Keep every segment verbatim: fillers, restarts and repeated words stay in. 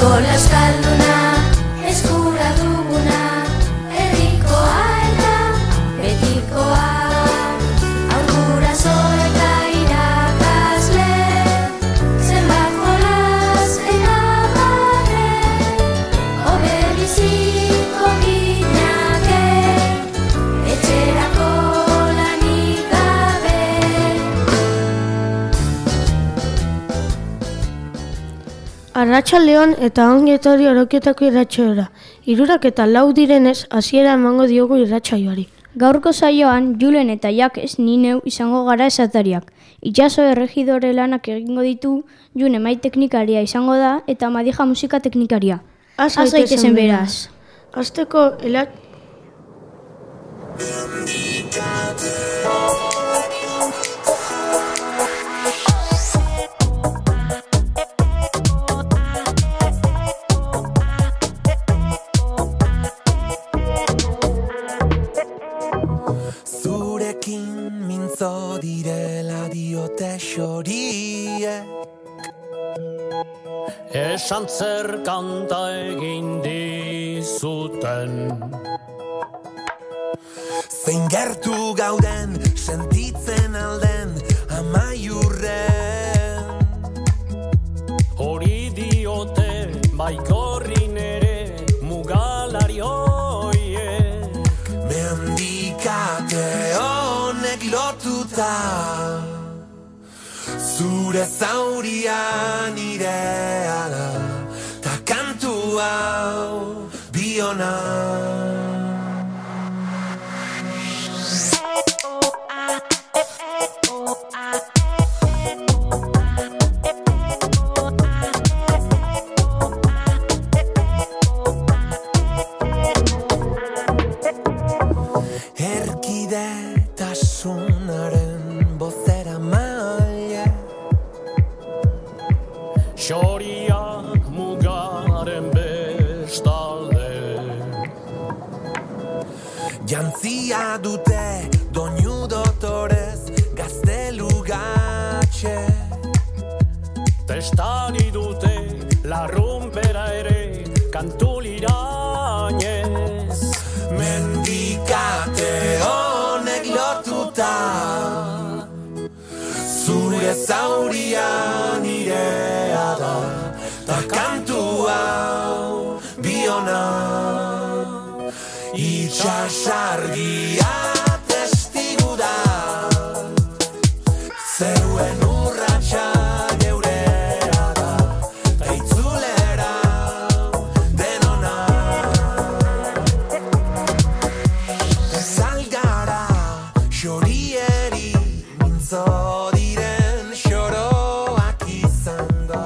Eskola euskalduna, eskura duguna, herrikoa eta betikoa. Haur guraso eta irakasle, zenbat jolas eta barre, hobe biziko ginake, etxerako lanik gabe. Arratsaldeon eta ongi etorri Orokietako irratsaioara. Hirurak eta lau direnez, hasiera emango diogu irratsaioari. Gaurko saioan, Julen eta Jakes ni neu izango gara esatariak. Itxaso erregidore lanak egingo ditu, June mai teknikaria izango da eta Madija musika teknikaria. Az Az gaitezen beraz. Hasteko ela... Zurekin mintzo direla diote xoriek, esan zer kanta egin dizuten. zein gertu gauden sentitzen alden amaiurren. Hori diote baikorrin ere mugalari hoiek. Mendikate honek lotuta, zure zaurian irea da, ta kantu hau biona. Erkidetasunaren bozera maile, Xoriak mugaren bestalde. jantzia dute doinu dotorez gaztelugatxe. Testari dute larrumpera ere kantulirainez. Mendikate honek lotuta, zure zaurian irea da, ta kantu hau biona. Itxasargia testigu da, zeruen urratsa geurea da, ta itzulera denona. Zalgara xorieri mintzo diren xoroak izango.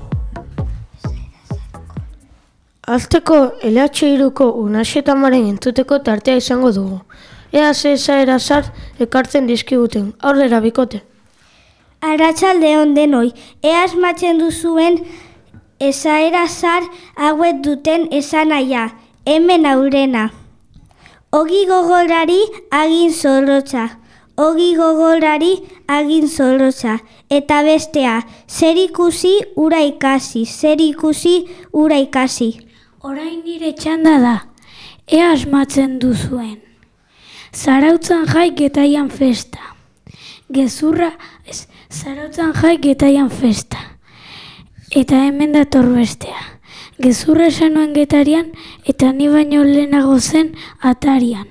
Azteko L H hiruko Unaxetamaren entzuteko tartea izango dugu. Ea ze esaera zar ekartzen dizkiguten, aurrera bikote. Arratsaldeon denoi, ea asmatzen duzuen esaera zar hauek duten esanahia, hemen aurrena. Ogi gogorari agin zorrotza, ogi gogorari agin zorrotza, eta bestea, zer ikusi ura ikasi, zer ikusi ura ikasi. Orain nire txanda da, ea asmatzen duzuen. Zarautzan jai getaian festa. Gezurra, ez, zarautzan jai getaian festa. Eta hemen dator bestea. Gezurra esan nuen getarian, eta ni baino lehenago zen atarian.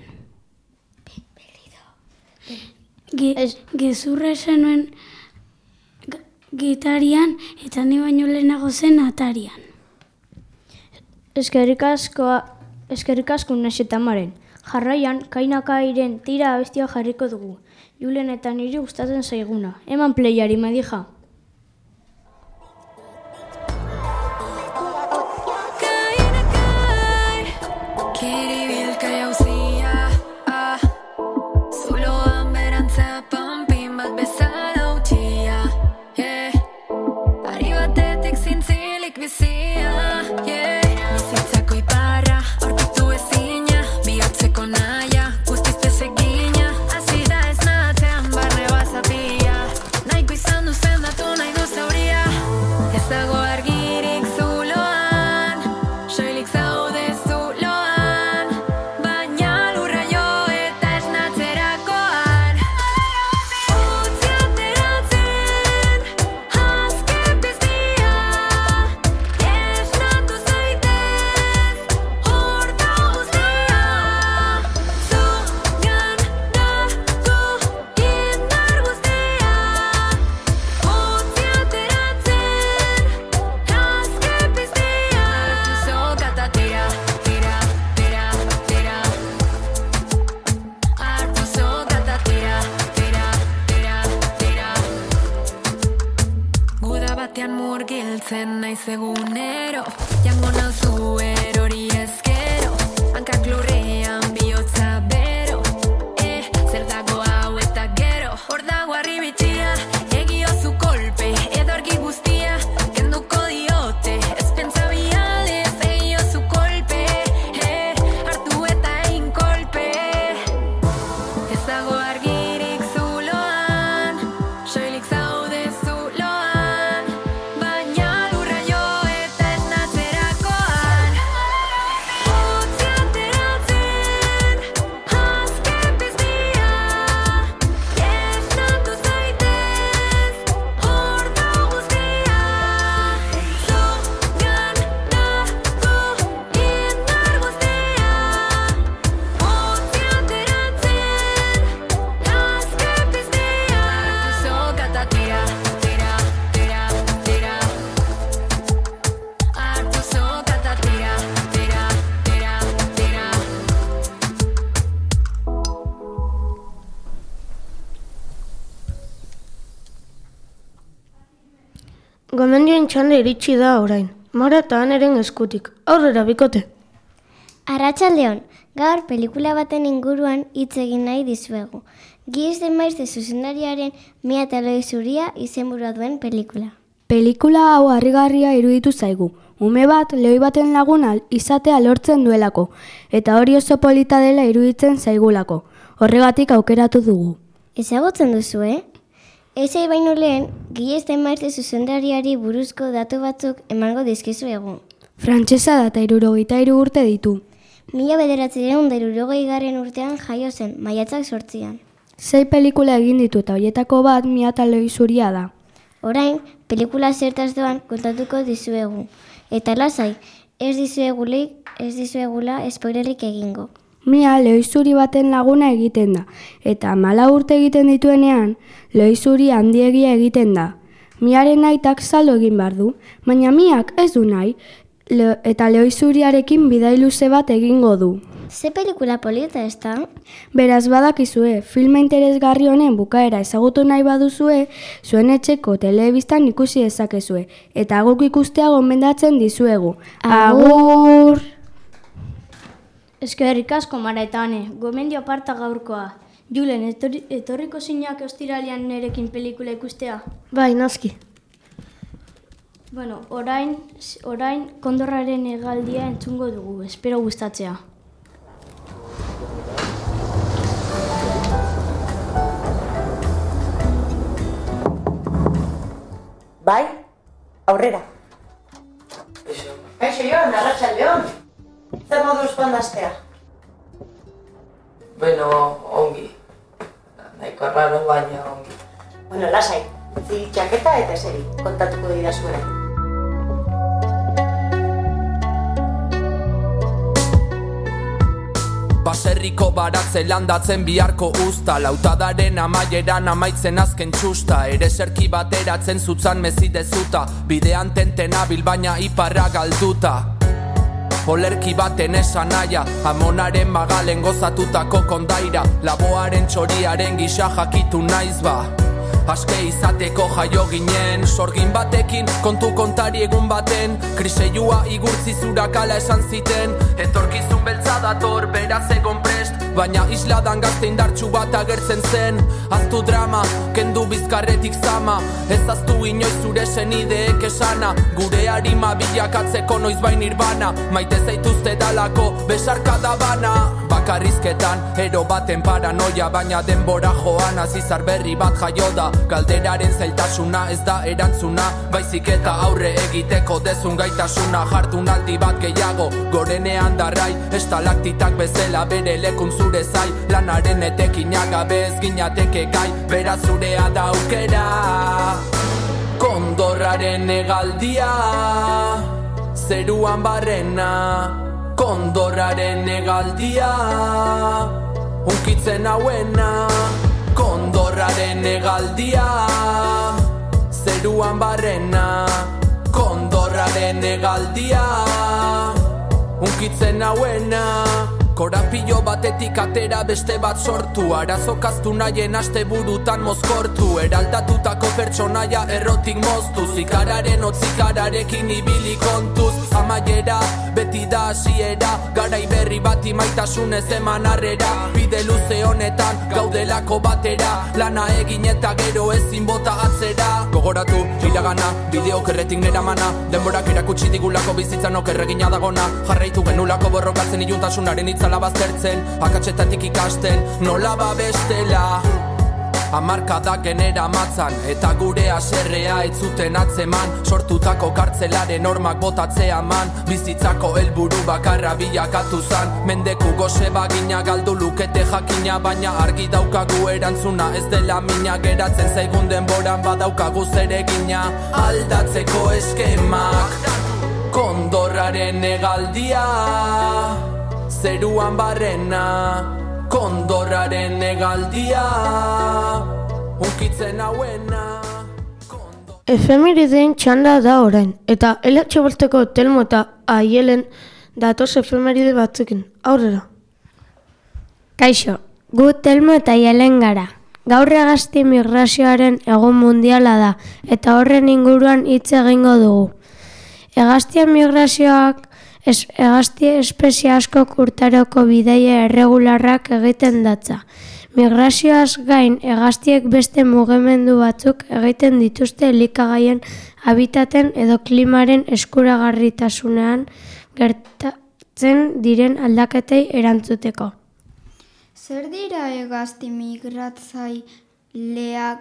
Ge, gezurra esan nuen getarian, eta ni baino lehenago zen atarian. Eskerrik asko, eskerrik asko Unaxetamaren. Jarraian, kainakairen tira abestia jarriko dugu. Julen eta niri gustatzen zaiguna. Eman playari, Madija. Izan duzen datu txanda iritsi da orain. Mara eta Aneren eskutik. Aurrera bikote. Arratsaldeon, gaur pelikula baten inguruan hitz egin nahi dizuegu. Guillaume de Maistre zuzendariaren Mia eta Loi zuria izenburua duen pelikula. Pelikula hau harrigarria iruditu zaigu. Ume bat, lehoi baten laguna izatea lortzen duelako, eta hori oso polita dela iruditzen zaigulako. Horregatik aukeratu dugu. Ezagutzen duzu, eh? Ezai baino lehen, Guillaume de Maistre zuzendariari buruzko datu batzuk emango dizkizuegu. Frantsesa da eta hirurogeita hiru urte ditu. Mila bederatziehun eta hirurogei garren urtean jaio zen, maiatzak sortzian. Sei pelikula egin ditu eta horietako bat Mia eta Loi zuria da. Orain, pelikula zertaz doan kontatuko dizuegu. Eta lasai, ez dizuegulik, ez dizuegula spoilerik egingo. Mia lehoi zuri baten laguna egiten da, eta hamala urte egiten dituenean, lehoi zuri handiegia egiten da. Miaren aitak saldo egin behar du, baina Miak ez du nahi, le, eta lehoi zuriarekin bidai luze bat egingo du. Ze pelikula polita ez da? Beraz badakizue, filma interesgarri honen bukaera ezagutu nahi baduzue, zuen etxeko telebistan ikusi dezakezue, eta guk ikustea gomendatzen dizuegu. Agur! Eskerrik asko Mara eta Ane, gomendio aparta gaurkoa. Julen, etorri, etorriko zinak ostiralean nerekin pelikula ikustea? Bai, noski. Bueno, orain, orain kondorraren hegaldia entzungo dugu, espero gustatzea. Bai, aurrera. Kaixo Jon, arratsaldeon. Zer moduz pandaztea? Bueno, ongi. Nahiko raro baina ongi. Bueno, lasai. Zi txaketa eta eseri, kontatuko dira zuen. Baserriko baratze landatzen biharko usta, lautadaren amaieran amaitzen azken txusta, ere zerki bateratzen zutzan mezidezuta, bidean tentena bilbaina iparra galduta. Olerki baten esan naia, amonaren magalen gozatutako kondaira, laboaren txoriaren gisa jakitu naiz ba. Aske izateko jaio ginen, sorgin batekin, kontu kontari egun baten, kriseiua igurtzi zurakala esan ziten, etorkizun beltza dator, beraz egon prest, baina isladan gazte indartsu bat agertzen zen, aztu drama, kendu bizkarretik zama, ez aztu inoiz zure senideek esana, gure harima bilakatzeko noiz bain irbana, maite zaituzte dalako, besarkada bana, bakarrizketan, ero baten paranoia, baina denbora joan, azizar berri bat jaio da, galderaren zailtasuna ez da erantzuna, baizik eta aurre egiteko dezun gaitasuna, jardunaldi bat gehiago, gorenean darrai, estalaktitak bezala bere lekun zure zai, lanaren etekinak gabe ez ginateke gai, beraz zurea da aukera. Kondorraren hegaldia, zeruan barrena, kondorraren hegaldia, hunkitzen hauena. Kondorraren hegaldia, zeruan barrena, kondorraren hegaldia, hunkitzen hauena. Korapilo batetik atera beste bat sortu, arazokaztu nahien aste burutan mozkortu, eraldatutako pertsonaia errotik moztu, zikararen otzikararekin ibili kontuz, amaiera, beti da hasiera, garai berri bati maitasunez eman harrera, bide luze honetan gaudelako batera, lana egin eta gero ezin bota atzera. Gogoratu, iragana, bideok erretik neramana, denborak erakutsi digulako bizitzan okerregina dagona, jarraitu genulako borrokatzen iluntasunaren itzala baztertzen, akatsetatik ikasten, nola babestela. Hamarkadak genera matzan, eta gure haserrea ez zuten atzeman, sortutako kartzelaren normak botatzea man, bizitzako helburu bakarra bilakatu zan, mendeku goze bagina galdu lukete jakina, baina argi daukagu erantzuna ez dela mina, geratzen zaigun denboran badaukagu zeregina, aldatzeko eskemak. Kondorraren hegaldia, zeruan barrena, kondorraren hegaldia, hunkitzen hauena. Efemerideen txanda da orain, eta elatxe bolteko Telmo eta Aielen datoz efemeride batzukin. Aurrera. Kaixo, gu Telmo eta Aielen gara. Gaur hegazti migrazioaren egun mundiala da, eta horren inguruan hitz egingo dugu. Hegaztien migrazioak es, hegazti espezie askok urtaroko bidaia erregularrak egiten datza. Migrazioaz gain, hegaztiek beste mugimendu batzuk egiten dituzte elikagaien habitaten edo klimaren eskuragarritasunean gertatzen diren aldaketei erantzuteko. Zer dira hegazti migratzaileak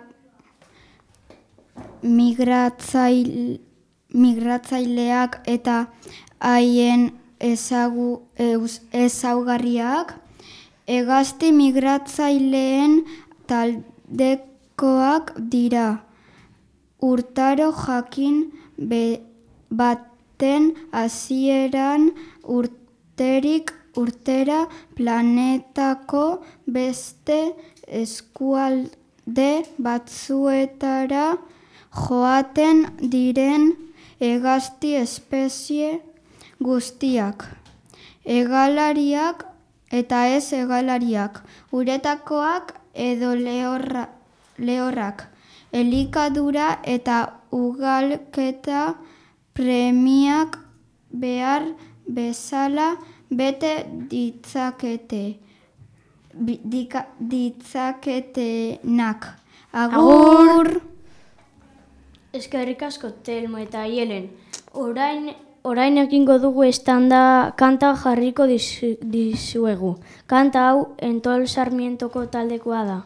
migratzaile, migratzaileak eta haien ezagu, eus, ezaugarriak? Hegazti migratzaileen taldekoak dira. Urtaro jakin be, baten hasieran urterik urtera planetako beste eskualde batzuetara joaten diren hegazti espezie guztiak. Hegalariak eta ez hegalariak, uretakoak edo lehorra, lehorrak, elikadura eta ugalketa premiak behar bezala bete ditzakete, dika, ditzaketenak. Agur! Eskerrik asko Telmo eta Aielen. Orain, orain egingo dugu estanda kanta jarriko dizu, dizuegu. Kanta hau Entol Sarmientoko taldekoa da.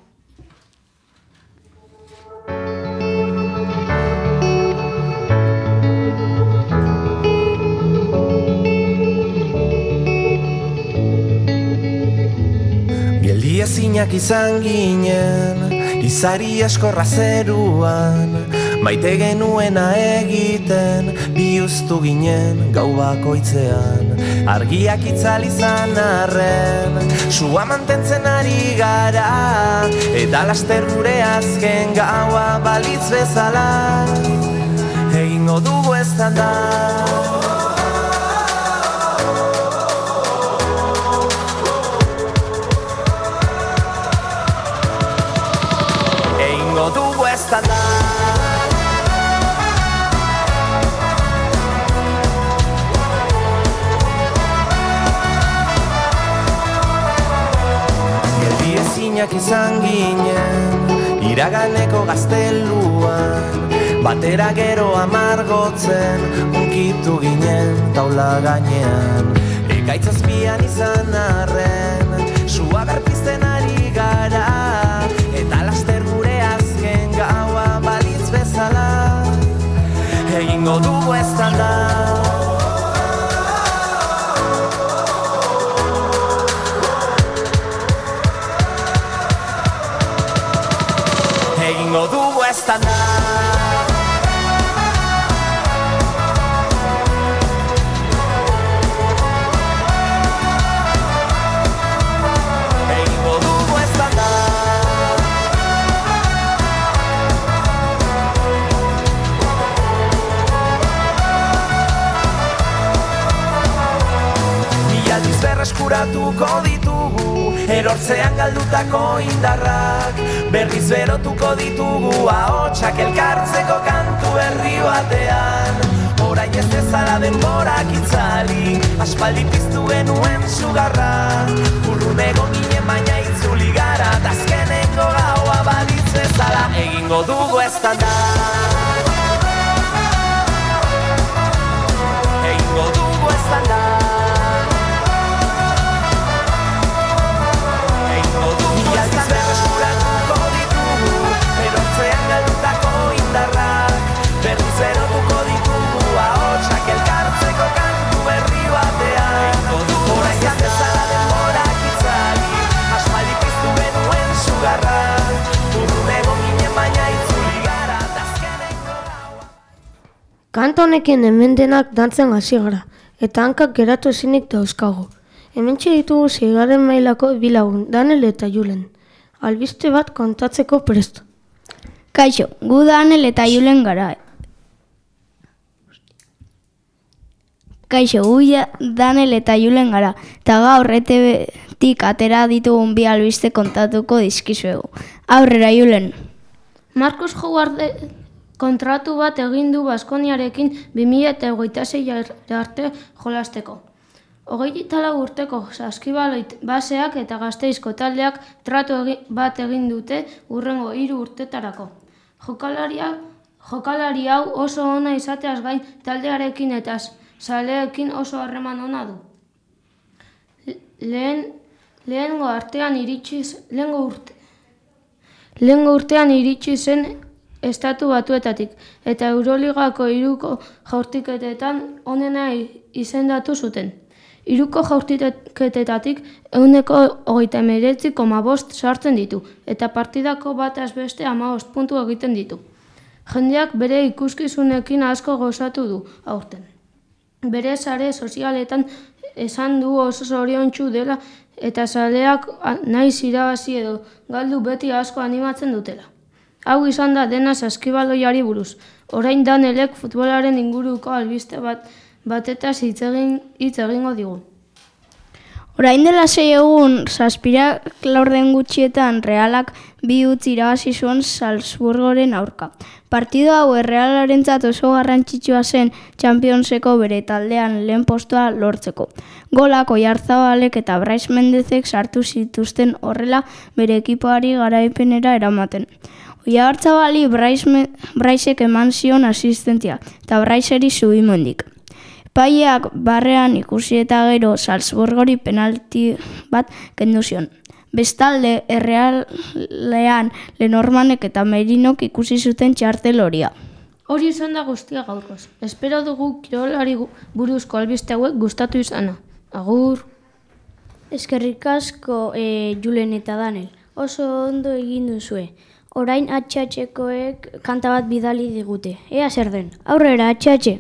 Ezinak izan ginen, izari askorra zeruan, maite genuena egiten, bihuztu ginen gau bakoitzean. Argiak itzal izan arren, sua mantentzen ari gara, eta laster gure azken gaua balitz bezala, egingo dugu eztanda. Dugu eztanda. Geldi ezinak izan ginen, iraganeko gazteluan, batera gero amargotzen, unkitu ginen taula gainean. Ekaitz azpian izan arren, sua berpizten ari gara, eta laster gure azken gaua balitz bezala, egingo dugu eztanda. Egingo dugu eztanda. Eskuratuko ditugu, erortzean galdutako indarrak, berriz berotuko ditugu, ahotsak elkartzeko kantu berri batean. Orain ez dezala denborak itzali, aspaldi piztu genuen sugarra, urrun egon ginen baina itzuli gara, azkeneko gaua balitz bezala, egingo dugu eztanda. Egingo dugu eztanda. Berriz erotuko ditugu, ahotsak elkartzeko kantu berri batean. Orain ez dezala denborak itzali, aspaldi piztu genuen sugarra, urrun egon ginen baina itzuli gara, azkeneko gaua. Kanta honekin hemen denak dantzen hasi gara, eta hankak geratu ezinik dauzkagu. Hementxe ditugu seigarren mailako bi lagun, Danel eta Julen. Albiste bat kontatzeko presto. Kaixo, gu Danel eta Julen gara. Kaixo, gu Danel eta Julen gara. Eta gaur E T B-tik atera ditugun bi albiste kontatuko dizkizuegu. Aurrera, Julen. Marcos Howard kontratu bat egin du Baskoniarekin bi mila hogeita sei arte jolasteko. Hogeita lau urteko saskibaloit baseak eta Gasteizko taldeak tratu egi, bat egin dute hurrengo hiru urtetarako. Jokalaria, jokalari hau oso ona izateaz gain taldearekin eta zaleekin oso harreman ona du. Lehen, lehengo artean iritsi lehengo urte. Lehengo urtean iritsi zen Estatu Batuetatik eta Euroligako hiruko jaurtiketetan onena izendatu zuten. Hiruko jaurtiketetatik ehuneko hogeita hemeretzi koma bost sartzen ditu eta partidako bataz beste hamabost puntu egiten ditu. Jendeak bere ikuskizunekin asko gozatu du aurten. Bere sare sozialetan esan du oso zoriontsu dela eta zaleak naiz irabazi edo galdu beti asko animatzen dutela. Hau izan da dena saskibaloiari buruz. Orain Danelek futbolaren inguruko albiste bat batetaz hitz egin hitz egingo digu. Orain dela sei egun zazpirak laurden gutxietan Realak bi utzi irabazi zuen Salzburgoren aurka. Partido hau Errealarentzat oso garrantzitsua zen Championseko bere taldean lehen postua lortzeko. Golak Oyarzabalek eta Brais Mendezek sartu zituzten horrela bere ekipoari garaipenera eramaten. Oyarzabali Braisek eman zion asistentzia eta Braiseri Zubimendik. Paiak barrean ikusi eta gero Salzburgori penalti bat kendu zion. Bestalde, Errealean Lenormanek eta Merinok ikusi zuten txartel horia. Hori izan da guztia gaurkoz. Espero dugu kirolari buruzko albiste hauek gustatu izana. Agur! Eskerrik asko e, Julen eta Danel. Oso ondo egin duzue. Orain atxatxekoek kanta bat bidali digute. Ea zer den. Aurrera, atxatxe!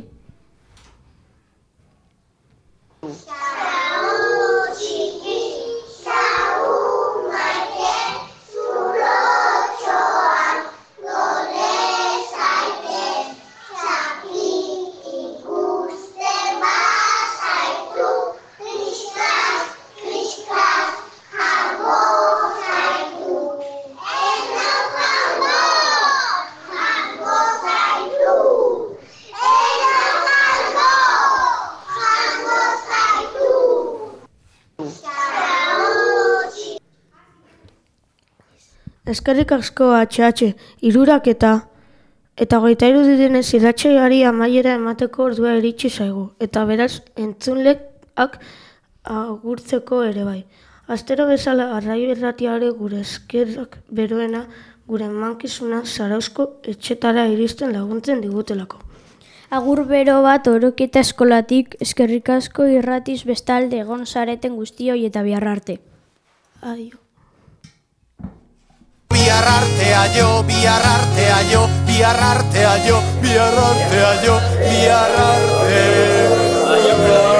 Eskerrik asko atxatxe, hirurak eta eta hogeita hiru direnez irratsaioari amaiera emateko ordua iritsi zaigu eta beraz entzunleak agurtzeko ere bai. Astero bezala Arraio Irratiare gure eskerrak beroena gure emankizuna Zarauzko etxetara iristen laguntzen digutelako. Agur bero bat Oroketa eskolatik, eskerrik asko irratiz bestalde egon zareten guztioi eta bihar arte. Adio. Bihar artea jo, bihar artea jo, bihar artea jo, bihar artea jo, bihar artea jo.